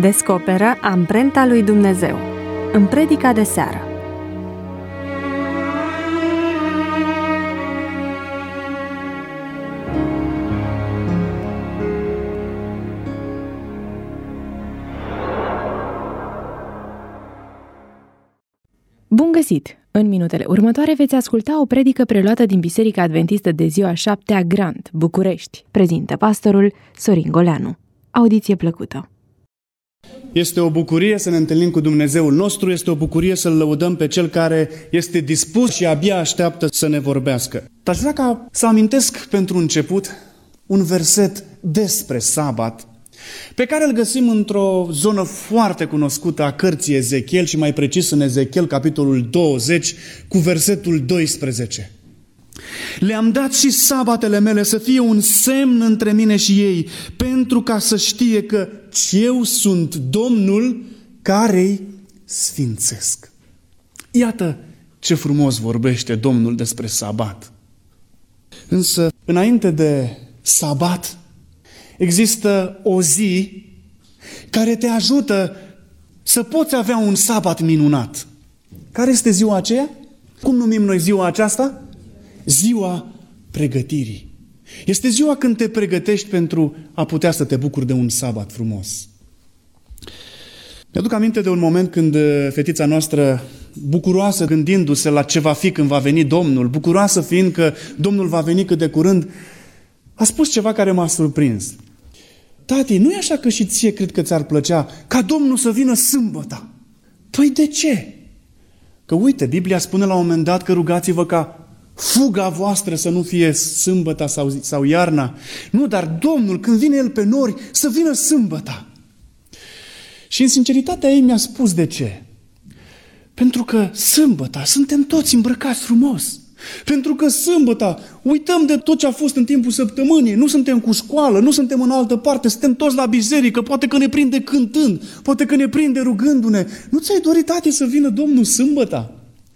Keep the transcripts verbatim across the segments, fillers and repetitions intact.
Descoperă amprenta lui Dumnezeu în predica de seară. Bun găsit! În minutele următoare veți asculta o predică preluată din Biserica Adventistă de ziua șaptea Grant, București. Prezintă pastorul Sorin Goleanu. Audiție plăcută! Este o bucurie să ne întâlnim cu Dumnezeul nostru, este o bucurie să-L lăudăm pe Cel care este dispus și abia așteaptă să ne vorbească. Dar aș vrea ca să amintesc pentru început un verset despre sabat, pe care îl găsim într-o zonă foarte cunoscută a cărții Ezechiel și mai precis în Ezechiel, capitolul douăzeci, cu versetul doisprezece. Le-am dat și sabatele mele să fie un semn între mine și ei, pentru ca să știe că eu sunt Domnul care-i sfințesc. Iată ce frumos vorbește Domnul despre sabat. Însă, înainte de sabat, există o zi care te ajută să poți avea un sabat minunat. Care este ziua aceea? Cum numim noi ziua aceasta? Ziua pregătirii. Este ziua când te pregătești pentru a putea să te bucuri de un sabat frumos. Mi-aduc aminte de un moment când fetița noastră, bucuroasă gândindu-se la ce va fi când va veni Domnul, bucuroasă fiind că Domnul va veni cât de curând, a spus ceva care m-a surprins. Tati, nu e așa că și ție cred că ți-ar plăcea ca Domnul să vină sâmbătă? Păi de ce? Că uite, Biblia spune la un moment dat că rugați-vă ca fuga voastră să nu fie sâmbăta sau, sau iarna. Nu, dar Domnul, când vine El pe nori, să vină sâmbăta. Și în sinceritatea ei mi-a spus de ce. Pentru că sâmbăta suntem toți îmbrăcați frumos. Pentru că sâmbăta uităm de tot ce a fost în timpul săptămânii, nu suntem cu școală, nu suntem în altă parte, suntem toți la biserică, poate că ne prinde cântând, poate că ne prinde rugându-ne. Nu ți-ai dorit, tati, să vină Domnul sâmbăta?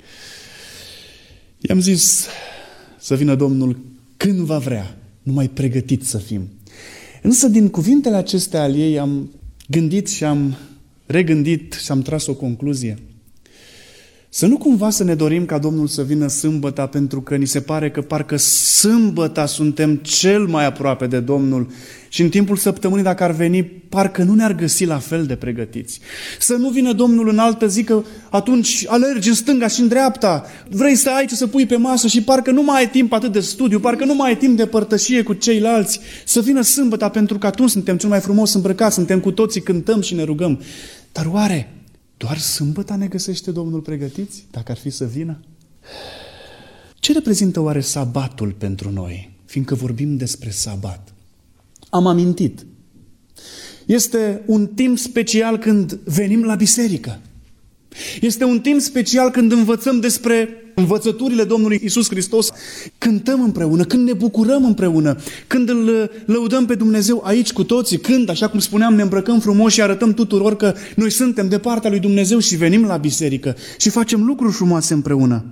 I-am zis să vină Domnul când va vrea, numai pregătit să fim. Însă din cuvintele acestea ale ei am gândit și am regândit și am tras o concluzie. Să nu cumva să ne dorim ca Domnul să vină sâmbăta pentru că ni se pare că parcă sâmbăta suntem cel mai aproape de Domnul și în timpul săptămânii dacă ar veni, parcă nu ne-ar găsi la fel de pregătiți. Să nu vină Domnul în altă zi că atunci alergi în stânga și în dreapta, vrei să ai ce să pui pe masă și parcă nu mai ai timp atât de studiu, parcă nu mai ai timp de părtășie cu ceilalți. Să vină sâmbăta pentru că atunci suntem cel mai frumos îmbrăcați, suntem cu toții, cântăm și ne rugăm. Dar oare doar sâmbăta ne găsește Domnul pregătiți, dacă ar fi să vină? Ce reprezintă oare sabatul pentru noi, fiindcă vorbim despre sabat? Am amintit. Este un timp special când venim la biserică. Este un timp special când învățăm despre învățăturile Domnului Iisus Hristos, cântăm împreună, când ne bucurăm împreună, când îl lăudăm pe Dumnezeu aici cu toții, când, așa cum spuneam, ne îmbrăcăm frumos și arătăm tuturor că noi suntem de partea lui Dumnezeu și venim la biserică și facem lucruri frumoase împreună.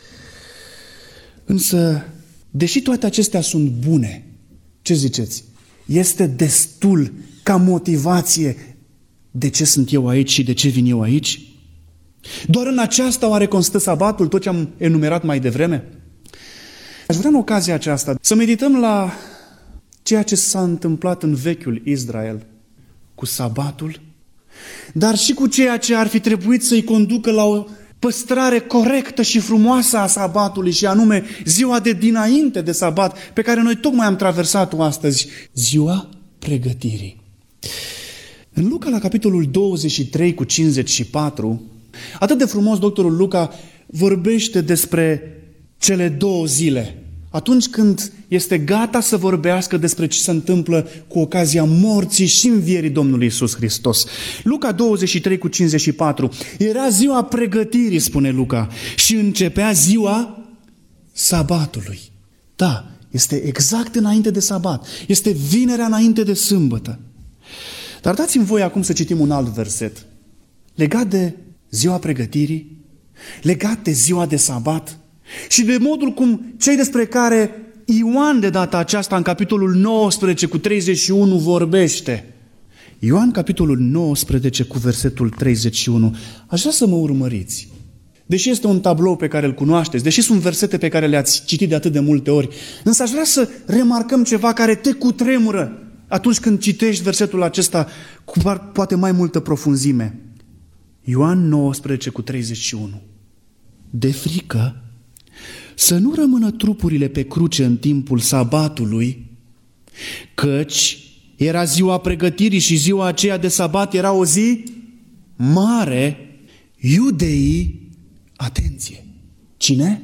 Însă, deși toate acestea sunt bune, ce ziceți? Este destul ca motivație de ce sunt eu aici și de ce vin eu aici? Doar în aceasta oare constă sabatul, tot ce am enumerat mai devreme? Aș vrea în ocazia aceasta să medităm la ceea ce s-a întâmplat în vechiul Israel cu sabatul, dar și cu ceea ce ar fi trebuit să-i conducă la o păstrare corectă și frumoasă a sabatului, și anume ziua de dinainte de sabat, pe care noi tocmai am traversat-o astăzi, ziua pregătirii. În Luca, la capitolul douăzeci și trei cu cincizeci și patru, atât de frumos doctorul Luca vorbește despre cele două zile, atunci când este gata să vorbească despre ce se întâmplă cu ocazia morții și învierii Domnului Iisus Hristos. Luca douăzeci și trei cu cincizeci și patru. Era ziua pregătirii, spune Luca, și începea ziua sabatului. Da, este exact înainte de sabat. Este vinerea înainte de sâmbătă. Dar dați-mi voi acum să citim un alt verset legat de ziua pregătirii, legat de ziua de sabat și de modul cum cei despre care Ioan de data aceasta în capitolul nouăsprezece cu treizeci și unu vorbește Ioan, capitolul nouăsprezece, cu versetul treizeci și unu. Aș vrea să mă urmăriți. Deși este un tablou pe care îl cunoașteți, deși sunt versete pe care le-ați citit de atât de multe ori, însă aș vrea să remarcăm ceva care te cutremură atunci când citești versetul acesta cu poate mai multă profunzime. Ioan nouăsprezece, cu treizeci și unu. De frică să nu rămână trupurile pe cruce în timpul sabatului, căci era ziua pregătirii și ziua aceea de sabat era o zi mare, iudeii, atenție, cine?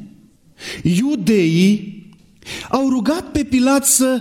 Iudeii au rugat pe Pilat să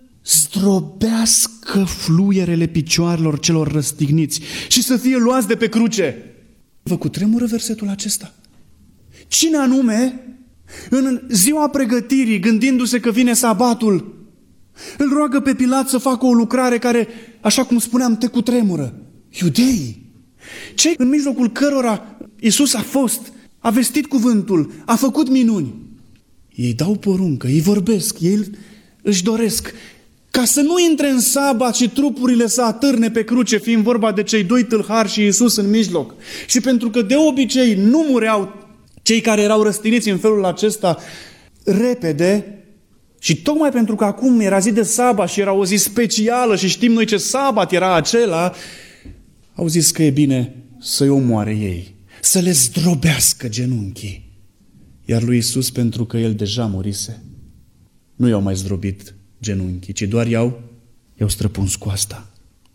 zdrobească fluierele picioarelor celor răstigniți și să fie luați de pe cruce. Vă cutremură versetul acesta? Cine anume, în ziua pregătirii, gândindu-se că vine sabatul, îl roagă pe Pilat să facă o lucrare care, așa cum spuneam, te cutremură? Iudeii, cei în mijlocul cărora Iisus a fost, a vestit cuvântul, a făcut minuni. Ei dau poruncă, ei vorbesc, ei își doresc ca să nu intre în sabat și trupurile să atârne pe cruce, fiind vorba de cei doi tâlhari și Iisus în mijloc. Și pentru că de obicei nu mureau cei care erau răstigniți în felul acesta repede, și tocmai pentru că acum era zi de sabat și era o zi specială și știm noi ce sabat era acela, au zis că e bine să-i omoare ei, să le zdrobească genunchii. Iar lui Iisus, pentru că el deja murise, nu i-au mai zdrobit genunchii, ci doar i-au, i-au străpuns coasta.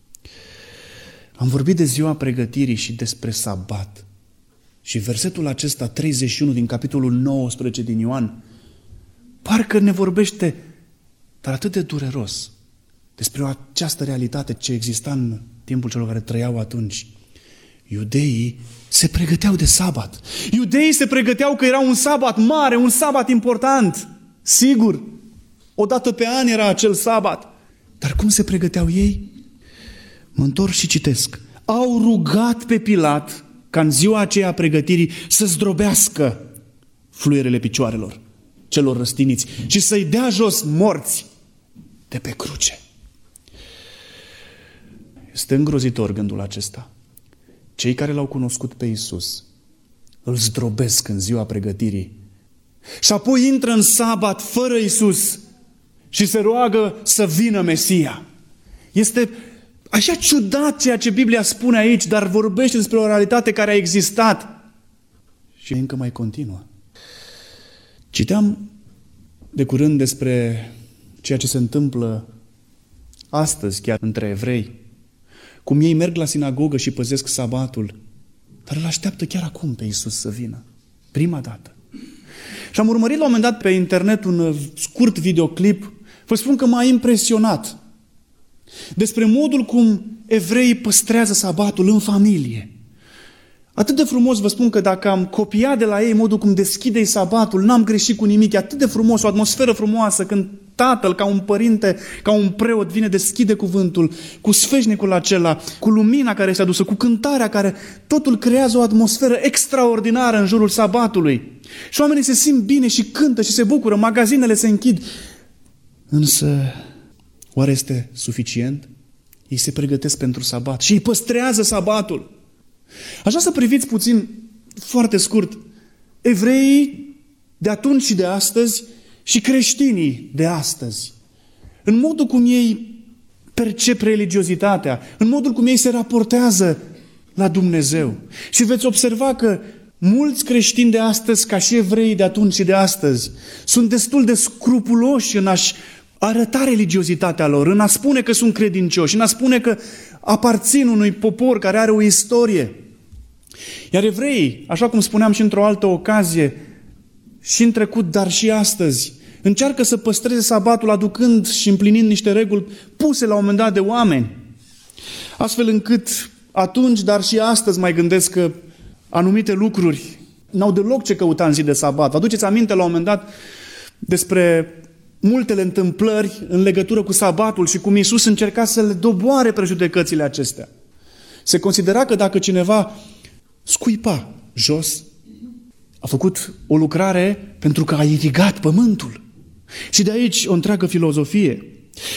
Am vorbit de ziua pregătirii și despre sabat. Și versetul acesta, treizeci și unu din capitolul nouăsprezece din Ioan, parcă ne vorbește, dar atât de dureros, despre această realitate ce exista în timpul celor care trăiau atunci. Iudeii se pregăteau de sabat. Iudeii se pregăteau că era un sabat mare, un sabat important. Sigur, o dată pe an era acel sabat. Dar cum se pregăteau ei? Mă întorc și citesc. Au rugat pe Pilat ca în ziua aceea a pregătirii să zdrobească fluierele picioarelor celor răstiniți și să-i dea jos morți de pe cruce. Este îngrozitor gândul acesta. Cei care l-au cunoscut pe Iisus îl zdrobesc în ziua pregătirii și apoi intră în sabat fără Iisus și se roagă să vină Mesia. Este așa ciudat ceea ce Biblia spune aici, dar vorbește despre o realitate care a existat și încă mai continuă. Citeam de curând despre ceea ce se întâmplă astăzi chiar între evrei, cum ei merg la sinagogă și păzesc sabatul, dar îl așteaptă chiar acum pe Iisus să vină, prima dată. Și am urmărit la un moment dat pe internet un scurt videoclip, vă spun că m-a impresionat despre modul cum evreii păstrează sabatul în familie. Atât de frumos, vă spun că dacă am copiat de la ei modul cum deschide sabatul, n-am greșit cu nimic, e atât de frumos, o atmosferă frumoasă, când tatăl, ca un părinte, ca un preot, vine, deschide cuvântul, cu sfeșnicul acela, cu lumina care este adusă, cu cântarea care, totul creează o atmosferă extraordinară în jurul sabatului. Și oamenii se simt bine și cântă și se bucură, magazinele se închid. Însă, oare este suficient? Ei se pregătesc pentru sabat și îi păstrează sabatul. Aș vrea să priviți puțin, foarte scurt, evreii de atunci și de astăzi și creștinii de astăzi. În modul cum ei percep religiozitatea, în modul cum ei se raportează la Dumnezeu. Și veți observa că mulți creștini de astăzi, ca și evreii de atunci și de astăzi, sunt destul de scrupuloși în a-și arăta religiozitatea lor, în a spune că sunt credincioși, în a spune că aparțin unui popor care are o istorie. Iar evreii, așa cum spuneam și într-o altă ocazie, și în trecut, dar și astăzi, încearcă să păstreze sabatul aducând și împlinind niște reguli puse la un moment dat de oameni. Astfel încât atunci, dar și astăzi mai gândesc că anumite lucruri n-au deloc ce căuta în zi de sabat. Vă aduceți aminte la un moment dat despre multele întâmplări în legătură cu sabatul și cum Iisus încerca să le doboare prejudecățile acestea. Se considera că dacă cineva scuipa jos, a făcut o lucrare pentru că a irigat pământul. Și de aici o întreagă filozofie.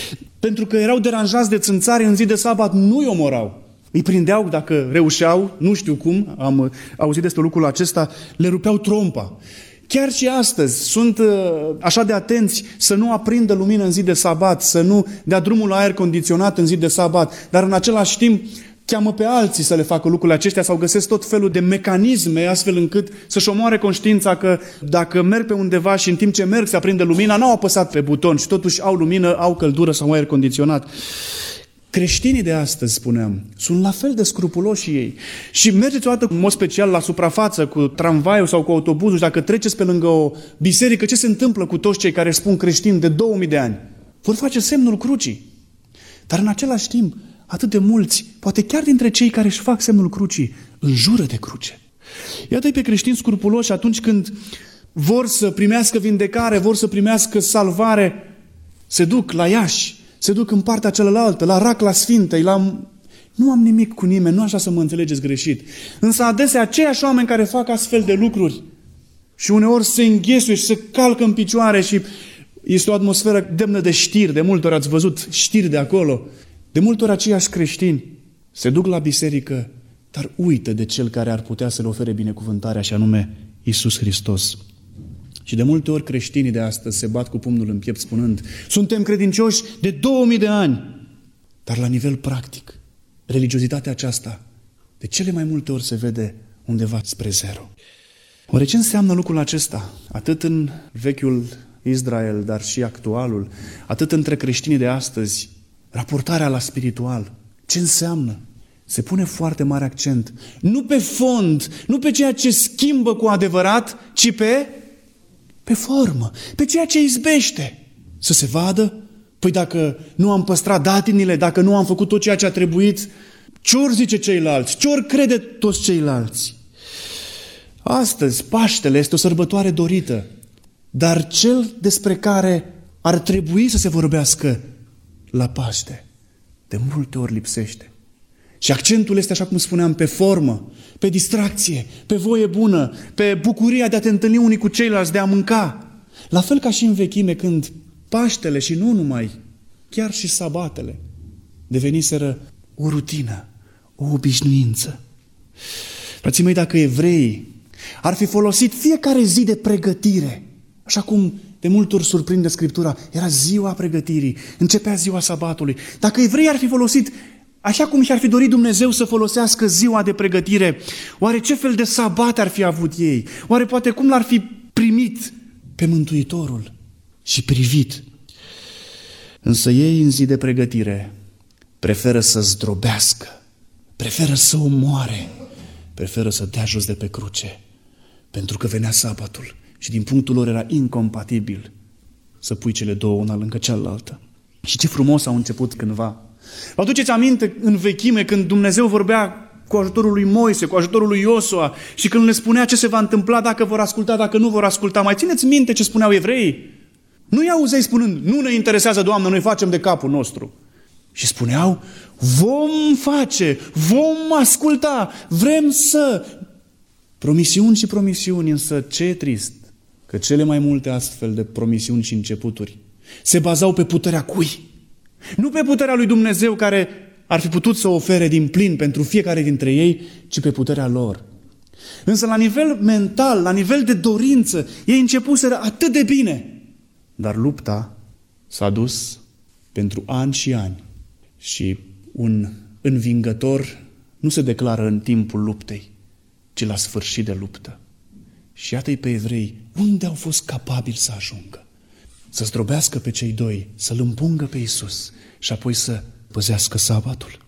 pentru că erau deranjați de țânțari în zi de sabat, nu îi omorau. Îi prindeau dacă reușeau, nu știu cum, am auzit despre lucrul acesta, le rupeau trompa. Chiar și astăzi sunt așa de atenți să nu aprindă lumină în zi de sabat, să nu dea drumul la aer condiționat în zi de sabat, dar în același timp cheamă pe alții să le facă lucrurile acestea sau găsesc tot felul de mecanisme astfel încât să-și omoare conștiința că dacă merg pe undeva și în timp ce merg se aprinde lumina, n-au apăsat pe buton și totuși au lumină, au căldură sau aer condiționat. Creștinii de astăzi, spuneam, sunt la fel de scrupuloși și ei. Și mergeți o dată, în mod special, la suprafață, cu tramvaiul sau cu autobuzul și dacă treceți pe lângă o biserică, ce se întâmplă cu toți cei care spun creștini de două mii de ani? Vor face semnul crucii. Dar în același timp, atât de mulți, poate chiar dintre cei care își fac semnul crucii, înjură de cruce. Iată-i pe creștini scrupuloși atunci când vor să primească vindecare, vor să primească salvare, se duc la Iași, se duc în partea cealaltă, la Racla Sfintei, la... Nu am nimic cu nimeni, nu așa să mă înțelegeți greșit. Însă adesea aceiași oameni care fac astfel de lucruri și uneori se înghesuie și se calcă în picioare și este o atmosferă demnă de știri, de multe ori ați văzut știri de acolo. De multe ori aceiași creștini se duc la biserică, dar uită de cel care ar putea să le ofere binecuvântarea, și anume Iisus Hristos. Și de multe ori creștinii de astăzi se bat cu pumnul în piept spunând: suntem credincioși de două mii de ani, dar la nivel practic, religiozitatea aceasta de cele mai multe ori se vede undeva spre zero. Oare ce înseamnă lucrul acesta? Atât în vechiul Israel, dar și actualul, atât între creștinii de astăzi, raportarea la spiritual. Ce înseamnă? Se pune foarte mare accent, nu pe fond, nu pe ceea ce schimbă cu adevărat, ci pe, pe formă, pe ceea ce izbește. Să se vadă? Păi dacă nu am păstrat datinile, dacă nu am făcut tot ceea ce a trebuit, ce-or zice ceilalți? Ce-or crede toți ceilalți? Astăzi, Paștele este o sărbătoare dorită, dar cel despre care ar trebui să se vorbească la Paște, de multe ori lipsește. Și accentul este, așa cum spuneam, pe formă, pe distracție, pe voie bună, pe bucuria de a te întâlni unii cu ceilalți, de a mânca. La fel ca și în vechime, când Paștele și nu numai, chiar și sabatele, deveniseră o rutină, o obișnuință. Frații mei, dacă evreii ar fi folosit fiecare zi de pregătire, așa cum de multe ori surprinde Scriptura, era ziua pregătirii, începea ziua sabatului. Dacă evreii ar fi folosit așa cum și-ar fi dorit Dumnezeu să folosească ziua de pregătire, oare ce fel de sabat ar fi avut ei? Oare poate cum l-ar fi primit pe Mântuitorul și privit? Însă ei în zi de pregătire preferă să zdrobească, preferă să omoare, preferă să dea jos de pe cruce, pentru că venea sabatul și din punctul lor era incompatibil să pui cele două una lângă cealaltă. Și ce frumos au început cândva. Vă aduceți aminte în vechime când Dumnezeu vorbea cu ajutorul lui Moise, cu ajutorul lui Iosua și când le spunea ce se va întâmpla dacă vor asculta, dacă nu vor asculta. Mai țineți minte ce spuneau evreii? Nu-i auzeai spunând, nu ne interesează, Doamne, noi facem de capul nostru. Și spuneau, vom face, vom asculta, vrem să... Promisiuni și promisiuni, însă ce e trist, că cele mai multe astfel de promisiuni și începuturi se bazau pe puterea cui? Nu pe puterea lui Dumnezeu care ar fi putut să ofere din plin pentru fiecare dintre ei, ci pe puterea lor. Însă la nivel mental, la nivel de dorință, ei începuseră atât de bine. Dar lupta s-a dus pentru ani și ani și un învingător nu se declară în timpul luptei, ci la sfârșit de luptă. Și iată-i pe evrei, unde au fost capabili să ajungă? Să zdrobească pe cei doi, să-L împungă pe Iisus și apoi să păzească sabatul.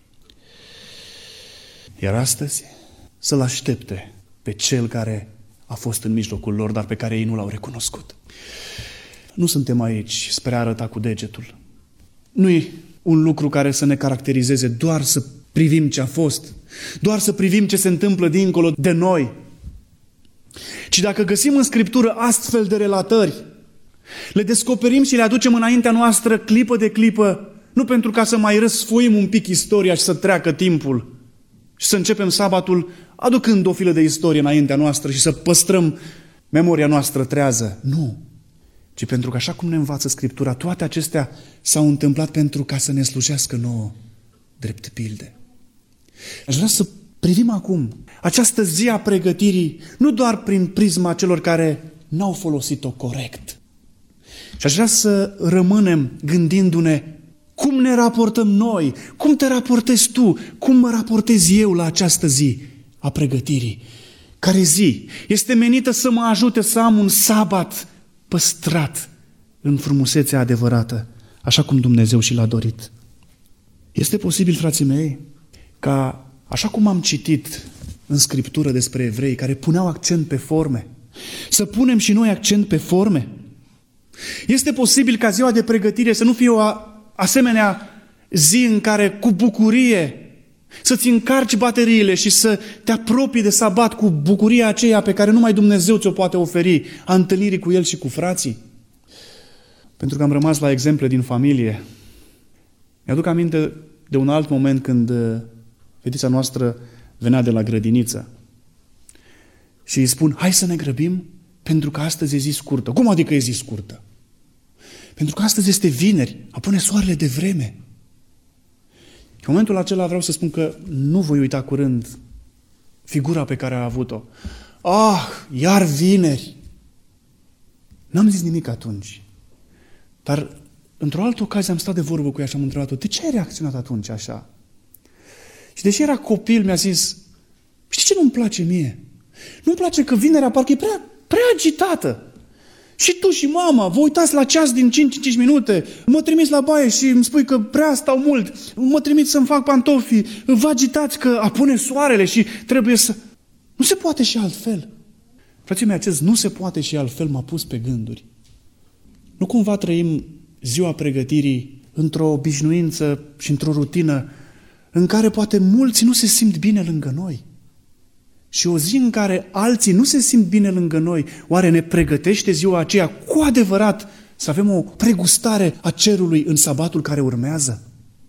Iar astăzi să-L aștepte pe Cel care a fost în mijlocul lor, dar pe care ei nu L-au recunoscut. Nu suntem aici spre a arăta cu degetul. Nu-i un lucru care să ne caracterizeze doar să privim ce a fost, doar să privim ce se întâmplă dincolo de noi. Ci dacă găsim în Scriptură astfel de relatări, le descoperim și le aducem înaintea noastră clipă de clipă, nu pentru ca să mai răsfoim un pic istoria și să treacă timpul și să începem sabatul aducând o filă de istorie înaintea noastră și să păstrăm memoria noastră trează. Nu. ci pentru că, așa cum ne învață Scriptura, toate acestea s-au întâmplat pentru ca să ne slujească nouă drept pilde. Aș vrea să privim acum această zi a pregătirii nu doar prin prisma celor care n-au folosit-o corect. Și aș vrea să rămânem gândindu-ne cum ne raportăm noi, cum te raportezi tu, cum mă raportez eu la această zi a pregătirii. Care zi este menită să mă ajute să am un sabat păstrat în frumusețea adevărată, așa cum Dumnezeu și l-a dorit. Este posibil, frații mei, ca, așa cum am citit în Scriptură despre evrei care puneau accent pe forme, să punem și noi accent pe forme? Este posibil ca ziua de pregătire să nu fie o asemenea zi în care cu bucurie să-ți încarci bateriile și să te apropii de sabat cu bucuria aceea pe care numai Dumnezeu ți-o poate oferi, a întâlnirii cu El și cu frații? Pentru că am rămas la exemple din familie. Mi-aduc aminte de un alt moment când fetița noastră venea de la grădiniță și îi spun, hai să ne grăbim pentru că astăzi e zi scurtă. Cum adică e zi scurtă? Pentru că astăzi este vineri, apune soarele de vreme. În momentul acela vreau să spun că nu voi uita curând figura pe care a avut-o. Ah, iar vineri! N-am zis nimic atunci. Dar într-o altă ocazie am stat de vorbă cu ea și am întrebat-o, de ce ai reacționat atunci așa? Și deși era copil, mi-a zis, știi ce nu-mi place mie? Nu-mi place că vinerea parcă e prea, prea agitată. Și tu și mama, vă uitați la ceas din cinci în cinci minute, mă trimiți la baie și îmi spui că prea stau mult, mă trimiți să-mi fac pantofii, vă agitați că apune soarele și trebuie să... Nu se poate și altfel. Frații mei, acest nu se poate și altfel m-a pus pe gânduri. Nu cumva trăim ziua pregătirii într-o obișnuință și într-o rutină în care poate mulți nu se simt bine lângă noi? Și o zi în care alții nu se simt bine lângă noi, oare ne pregătește ziua aceea cu adevărat să avem o pregustare a cerului în sabatul care urmează?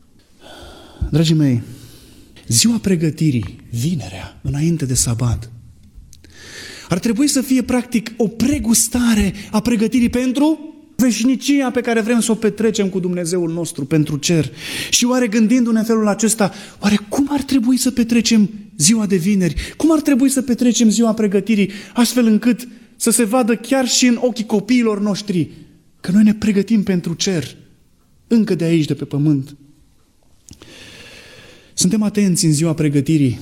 Dragii mei, ziua pregătirii, vinerea, înainte de sabat, ar trebui să fie practic o pregustare a pregătirii pentru veșnicia pe care vrem să o petrecem cu Dumnezeul nostru, pentru cer. Și oare gândindu-ne în felul acesta, oare cum ar trebui să petrecem ziua de vineri? Cum ar trebui să petrecem ziua pregătirii, astfel încât să se vadă chiar și în ochii copiilor noștri că noi ne pregătim pentru cer, încă de aici, de pe pământ? Suntem atenți în ziua pregătirii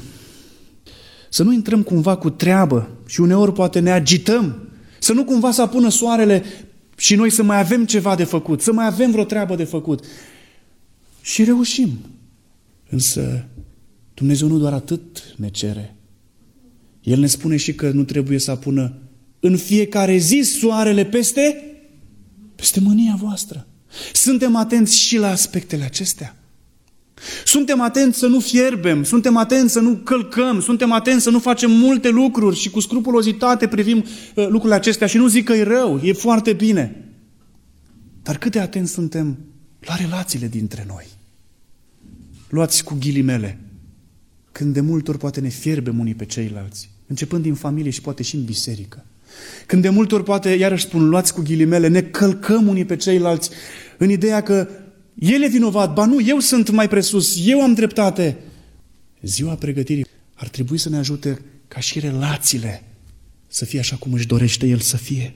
să nu intrăm cumva cu treabă și uneori poate ne agităm, să nu cumva să apună soarele și noi să mai avem ceva de făcut, să mai avem vreo treabă de făcut. Și reușim. Însă Dumnezeu nu doar atât ne cere. El ne spune și că nu trebuie să apună în fiecare zi soarele peste, peste mânia voastră. Suntem atenți și la aspectele acestea. Suntem atenți să nu fierbem, suntem atenți să nu călcăm, suntem atenți să nu facem multe lucruri și cu scrupulozitate privim uh, lucrurile acestea și nu zic că e rău, e foarte bine. Dar cât de atenți suntem la relațiile dintre noi? Luați cu ghilimele, când de multe ori poate ne fierbem unii pe ceilalți, începând din familie și poate și în biserică. Când de multe ori poate, iarăși spun, luați cu ghilimele, ne călcăm unii pe ceilalți în ideea că el e vinovat, ba nu, eu sunt mai presus, eu am dreptate. Ziua pregătirii ar trebui să ne ajute ca și relațiile să fie așa cum își dorește El să fie.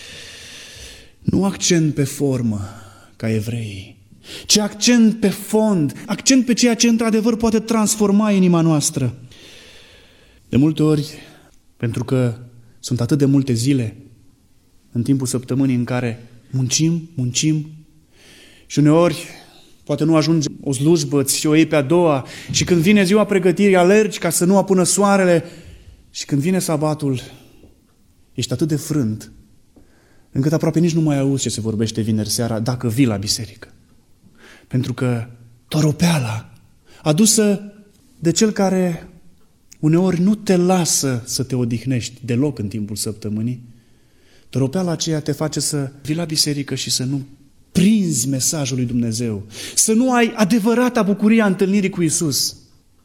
Nu accent pe formă, ca evreii, ci accent pe fond, accent pe ceea ce într-adevăr poate transforma inima noastră. De multe ori, pentru că sunt atât de multe zile în timpul săptămânii în care muncim, muncim, și uneori poate nu ajunge o slujbă, ți o iei pe a doua și când vine ziua pregătirii alergi ca să nu apună soarele și când vine sabatul ești atât de frânt încât aproape nici nu mai auzi ce se vorbește vineri seara dacă vii la biserică. Pentru că toropeala adusă de cel care uneori nu te lasă să te odihnești deloc în timpul săptămânii, toropeala aceea te face să vii la biserică și să nu prinzi mesajul lui Dumnezeu, să nu ai adevărata bucurie a întâlnirii cu Iisus.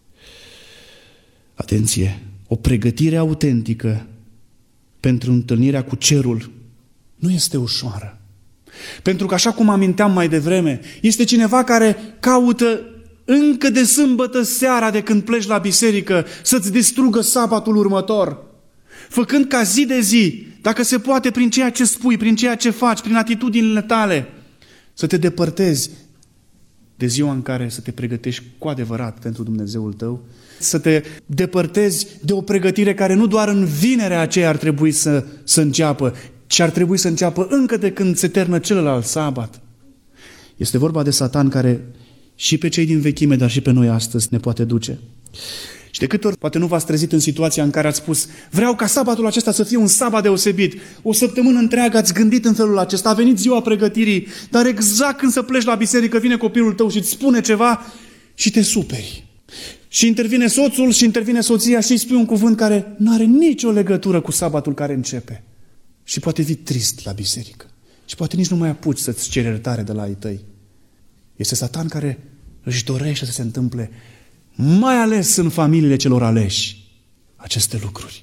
Atenție! O pregătire autentică pentru întâlnirea cu cerul nu este ușoară. Pentru că, așa cum aminteam mai devreme, este cineva care caută încă de sâmbătă seara de când pleci la biserică să-ți distrugă sabatul următor, făcând ca zi de zi, dacă se poate prin ceea ce spui, prin ceea ce faci, prin atitudinile tale, să te depărtezi de ziua în care să te pregătești cu adevărat pentru Dumnezeul tău, să te depărtezi de o pregătire care nu doar în vinerea aceea ar trebui să, să înceapă, ci ar trebui să înceapă încă de când se termină celălalt sabat. Este vorba de Satan care și pe cei din vechime, dar și pe noi astăzi ne poate duce. Și de câte ori poate nu v-ați trezit în situația în care ați spus: vreau ca sabatul acesta să fie un sabat deosebit. O săptămână întreagă ați gândit în felul acesta, a venit ziua pregătirii, dar exact când să pleci la biserică vine copilul tău și îți spune ceva și te superi. Și intervine soțul și intervine soția și îi spui un cuvânt care nu are nicio legătură cu sabatul care începe. Și poate vii trist la biserică. Și poate nici nu mai apuci să-ți ceri iertare de la ai tăi. Este Satan care își dorește să se întâmple, mai ales în familiile celor aleși, aceste lucruri.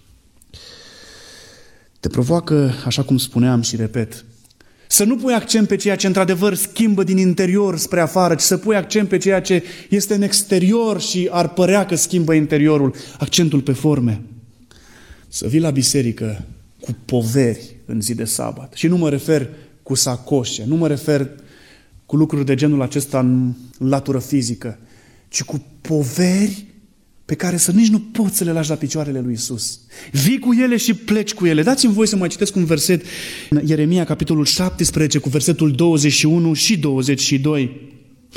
Te provoacă, așa cum spuneam și repet, să nu pui accent pe ceea ce într-adevăr schimbă din interior spre afară, ci să pui accent pe ceea ce este în exterior și ar părea că schimbă interiorul, accentul pe forme. Să vii la biserică cu poveri în zi de sabat. Și nu mă refer cu sacoșe, nu mă refer cu lucruri de genul acesta în latură fizică, ci cu poveri pe care să nici nu poți să le lași la picioarele lui Iisus. Vii cu ele și pleci cu ele. Dați-mi voie să mai citesc un verset în Ieremia, capitolul șaptesprezece, cu versetul douăzeci și unu și douăzeci și doi.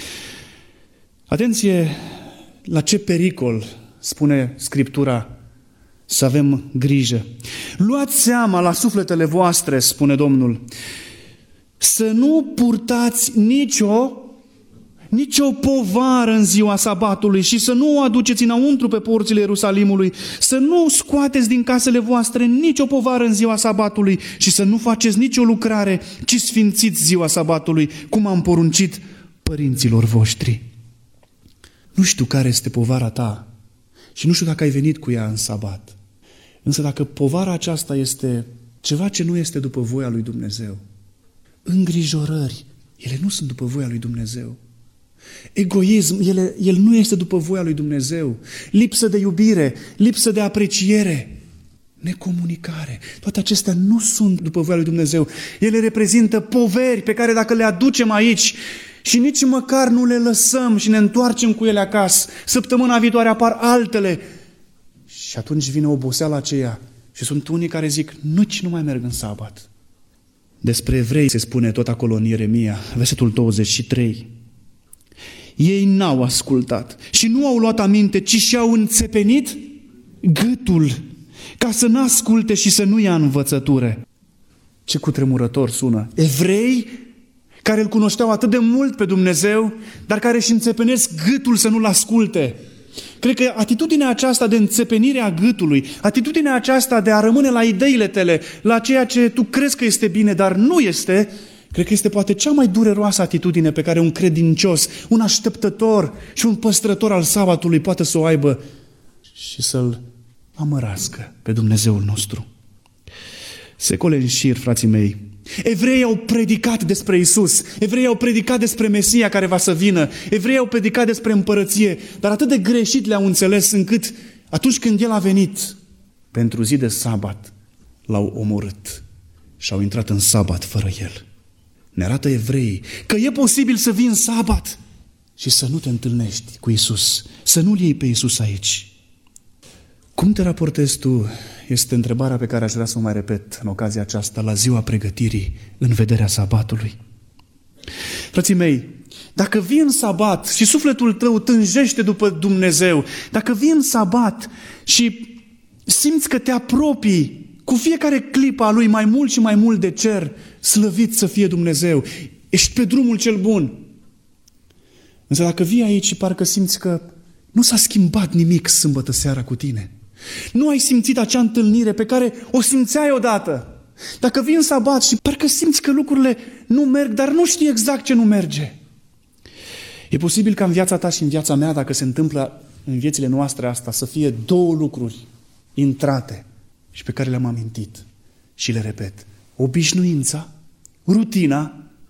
Atenție la ce pericol spune Scriptura să avem grijă. Luați seama la sufletele voastre, spune Domnul, să nu purtați nicio nici o povară în ziua sabatului și să nu o aduceți înăuntru pe porțile Ierusalimului, să nu scoateți din casele voastre nici o povară în ziua sabatului și să nu faceți nicio lucrare, ci sfințiți ziua sabatului, cum am poruncit părinților voștri. Nu știu care este povara ta și nu știu dacă ai venit cu ea în sabat, însă dacă povara aceasta este ceva ce nu este după voia lui Dumnezeu, îngrijorări, ele nu sunt după voia lui Dumnezeu. Egoism, ele, el nu este după voia lui Dumnezeu. Lipsă de iubire, lipsă de apreciere, necomunicare, toate acestea nu sunt după voia lui Dumnezeu. Ele reprezintă poveri pe care dacă le aducem aici și nici măcar nu le lăsăm și ne întoarcem cu ele acasă, săptămâna viitoare apar altele și atunci vine oboseala aceea și sunt unii care zic: nici nu mai merg în sabat. Despre evrei se spune tot acolo în Ieremia, versetul douăzeci și trei. Ei n-au ascultat și nu au luat aminte, ci și-au înțepenit gâtul ca să n-asculte și să nu ia învățătură. Ce cutremurător sună! Evrei care îl cunoșteau atât de mult pe Dumnezeu, dar care își înțepenesc gâtul să nu-l asculte. Cred că atitudinea aceasta de înțepenire a gâtului, atitudinea aceasta de a rămâne la ideile tale, la ceea ce tu crezi că este bine, dar nu este, cred că este poate cea mai dureroasă atitudine pe care un credincios, un așteptător și un păstrător al sabatului poate să o aibă și să-L amărască pe Dumnezeul nostru. Secole în șir, frații mei, evreii au predicat despre Iisus, evreii au predicat despre Mesia care va să vină, evreii au predicat despre împărăție, dar atât de greșit le-au înțeles încât atunci când El a venit pentru zi de sabat, L-au omorât și au intrat în sabat fără El. Ne arată evreii că e posibil să vii în sabat și să nu te întâlnești cu Iisus, să nu-L iei pe Iisus aici. Cum te raportezi tu? Este întrebarea pe care aș vrea să o mai repet în ocazia aceasta, la ziua pregătirii, în vederea sabatului. Frații mei, dacă vii în sabat și sufletul tău tânjește după Dumnezeu, dacă vii în sabat și simți că te apropii cu fiecare clipă a Lui mai mult și mai mult de cer, slăvit să fie Dumnezeu, ești pe drumul cel bun. Însă dacă vii aici și parcă simți că nu s-a schimbat nimic sâmbătă seara cu tine, nu ai simțit acea întâlnire pe care o simțeai odată, dacă vii în sabat și parcă simți că lucrurile nu merg, dar nu știi exact ce nu merge, e posibil ca în viața ta și în viața mea, dacă se întâmplă în viețile noastre asta, să fie două lucruri intrate și pe care le-am amintit și le repet. Obișnuința, rutina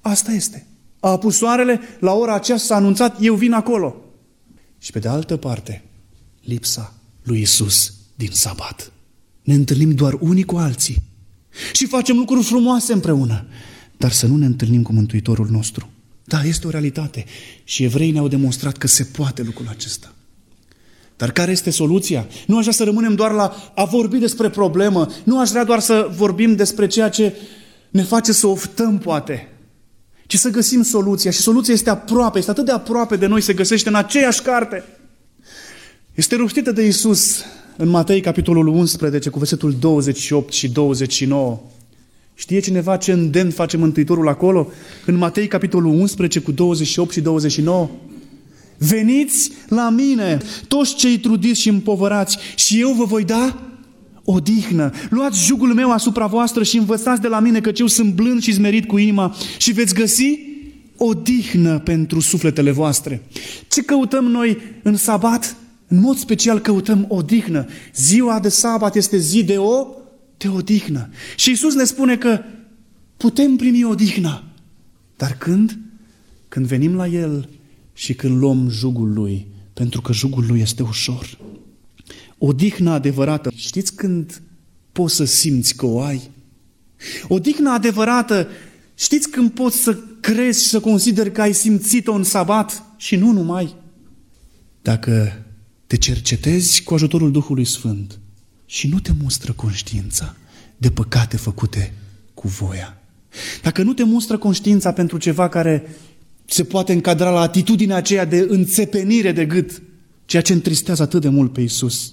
Asta este. A apus soarele, la ora aceea s-a anunțat, eu vin acolo. Și pe de altă parte, lipsa lui Iisus din sabat. Ne întâlnim doar unii cu alții și facem lucruri frumoase împreună, dar să nu ne întâlnim cu Mântuitorul nostru. Da, este o realitate și evreii ne-au demonstrat că se poate lucrul acesta. Dar care este soluția? Nu aș vrea să rămânem doar la a vorbi despre problemă, nu aș vrea doar să vorbim despre ceea ce ne face să oftăm, poate, ci să găsim soluția. Și soluția este aproape, este atât de aproape de noi, se găsește în aceeași carte. Este rostită de Iisus în Matei, capitolul unsprezece, cu versetul douăzeci și opt și douăzeci și nouă. Știe cineva ce îndemn face Mântuitorul acolo? În Matei, capitolul unsprezece, cu douăzeci și opt și douăzeci și nouă. Veniți la mine, toți cei trudiți și împovărați, și eu vă voi da odihnă. Luați jugul meu asupra voastră și învățați de la mine, căci eu sunt blând și smerit cu inima, și veți găsi odihnă pentru sufletele voastre. Ce căutăm noi în sabat? În mod special căutăm odihnă. Ziua de sabat este zi de o, de odihnă. Și Iisus ne spune că putem primi odihna. Dar când? Când venim la El și când luăm jugul Lui, pentru că jugul Lui este ușor. Odihna adevărată. Știți când poți să simți că o ai? Odihna adevărată, știți când poți să crezi și să consideri că ai simțit-o în sabat și nu numai? Dacă te cercetezi cu ajutorul Duhului Sfânt și nu te mustră conștiința de păcate făcute cu voia. Dacă nu te mustră conștiința pentru ceva care se poate încadra la atitudinea aceea de înțepenire de gât, ceea ce întristează atât de mult pe Iisus.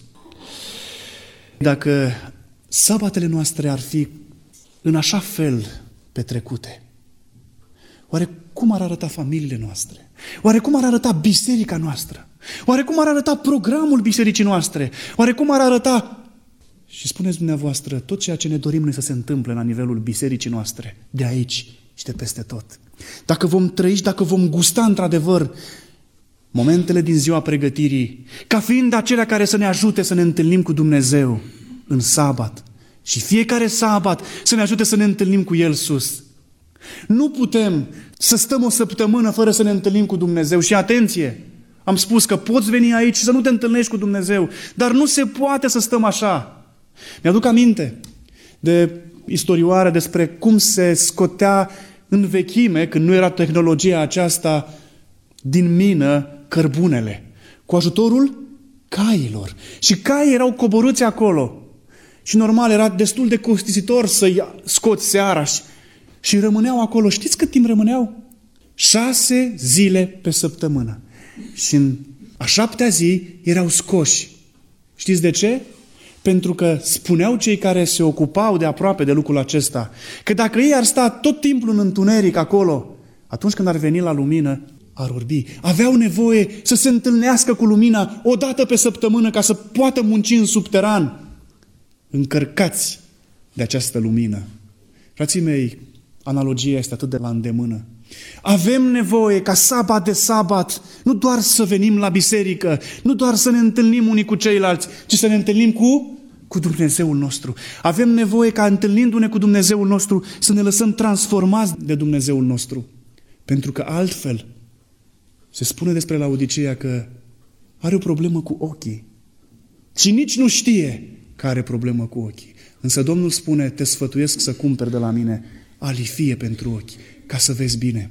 Dacă sabatele noastre ar fi în așa fel petrecute, oare cum ar arăta familiile noastre? Oare cum ar arăta biserica noastră? Oare cum ar arăta programul bisericii noastre? Oare cum ar arăta... Și spuneți dumneavoastră tot ceea ce ne dorim noi să se întâmple la nivelul bisericii noastre, de aici și de peste tot. Dacă vom trăi și dacă vom gusta într-adevăr momentele din ziua pregătirii, ca fiind acelea care să ne ajute să ne întâlnim cu Dumnezeu în sabat și fiecare sabat să ne ajute să ne întâlnim cu El sus. Nu putem să stăm o săptămână fără să ne întâlnim cu Dumnezeu. Și atenție, am spus că poți veni aici și să nu te întâlnești cu Dumnezeu, dar nu se poate să stăm așa. Mi-aduc aminte de istorioare despre cum se scotea în vechime, când nu era tehnologia aceasta, din mină cărbunele, cu ajutorul cailor. Și caii erau coborâți acolo. Și normal, era destul de costisitor să-i scoți seara și, și rămâneau acolo. Știți cât timp rămâneau? Șase zile pe săptămână. Și în a șaptea zi erau scoși. Știți de ce? Pentru că spuneau cei care se ocupau de aproape de lucrul acesta, că dacă ei ar sta tot timpul în întuneric acolo, atunci când ar veni la lumină, ar orbi. Aveau nevoie să se întâlnească cu lumina o dată pe săptămână ca să poată munci în subteran, încărcați de această lumină. Frații mei, analogia este atât de la îndemână. Avem nevoie ca sabat de sabat, nu doar să venim la biserică, nu doar să ne întâlnim unii cu ceilalți, ci să ne întâlnim cu, cu Dumnezeul nostru. Avem nevoie ca, întâlnindu-ne cu Dumnezeul nostru, să ne lăsăm transformați de Dumnezeul nostru. Pentru că altfel se spune despre Laodiceea că are o problemă cu ochii. Și nici nu știe că are problemă cu ochii. Însă Domnul spune, te sfătuiesc să cumperi de la mine alifie pentru ochi, ca să vezi bine.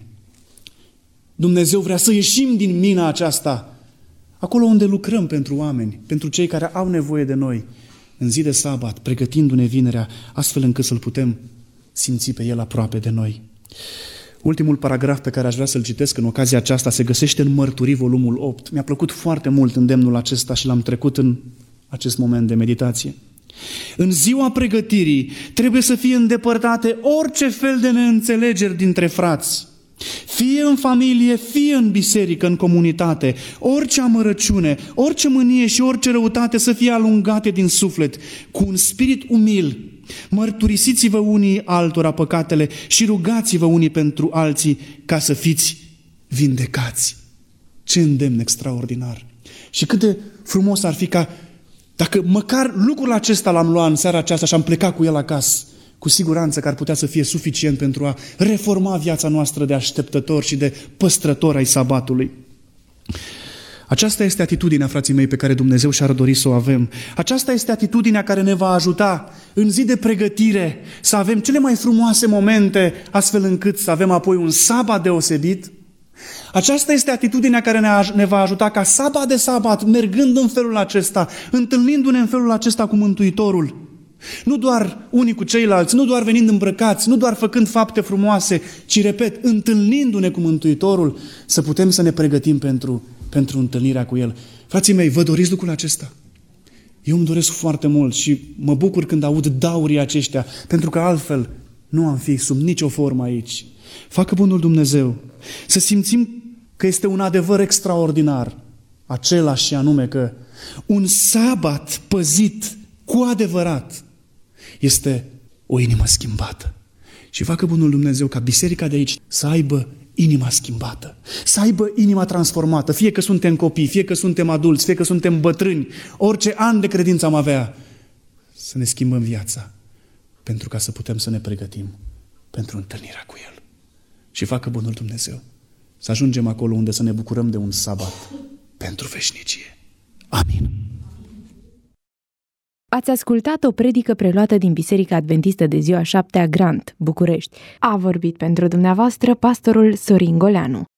Dumnezeu vrea să ieșim din mina aceasta, acolo unde lucrăm pentru oameni, pentru cei care au nevoie de noi, în zi de sabat, pregătindu-ne vinerea, astfel încât să-L putem simți pe El aproape de noi. Ultimul paragraf pe care aș vrea să-l citesc în ocazia aceasta se găsește în Mărturii, volumul opt. Mi-a plăcut foarte mult îndemnul acesta și l-am trecut în acest moment de meditație. În ziua pregătirii trebuie să fie îndepărtate orice fel de neînțelegeri dintre frați. Fie în familie, fie în biserică, în comunitate, orice amărăciune, orice mânie și orice răutate să fie alungate din suflet, cu un spirit umil. Mărturisiți-vă unii altora păcatele și rugați-vă unii pentru alții ca să fiți vindecați. Ce îndemn extraordinar! Și cât de frumos ar fi ca, dacă măcar lucrul acesta l-am luat în seara aceasta și am plecat cu el acasă, cu siguranță că ar putea să fie suficient pentru a reforma viața noastră de așteptător și de păstrător ai sabatului. Aceasta este atitudinea, frații mei, pe care Dumnezeu și-ar dori să o avem. Aceasta este atitudinea care ne va ajuta în zi de pregătire să avem cele mai frumoase momente, astfel încât să avem apoi un sabat deosebit. Aceasta este atitudinea care ne va ajuta ca sabat de sabat, mergând în felul acesta, întâlnindu-ne în felul acesta cu Mântuitorul. Nu doar unii cu ceilalți, nu doar venind îmbrăcați, nu doar făcând fapte frumoase, ci, repet, întâlnindu-ne cu Mântuitorul, să putem să ne pregătim pentru, pentru întâlnirea cu El. Frații mei, vă doriți lucrul acesta? Eu îmi doresc foarte mult și mă bucur când aud daurii aceștia, pentru că altfel nu am fi sub nicio formă aici. Facă bunul Dumnezeu să simțim că este un adevăr extraordinar, acela și anume că un sabat păzit cu adevărat este o inimă schimbată. Și facă bunul Dumnezeu ca biserica de aici să aibă inima schimbată, să aibă inima transformată, fie că suntem copii, fie că suntem adulți, fie că suntem bătrâni, orice an de credință am avea, să ne schimbăm viața, pentru ca să putem să ne pregătim pentru întâlnirea cu El. Și facă bunul Dumnezeu să ajungem acolo unde să ne bucurăm de un sabat pentru veșnicie. Amin. Ați ascultat o predică preluată din Biserica Adventistă de Ziua Șaptea Grant, București. A vorbit pentru dumneavoastră pastorul Sorin Goleanu.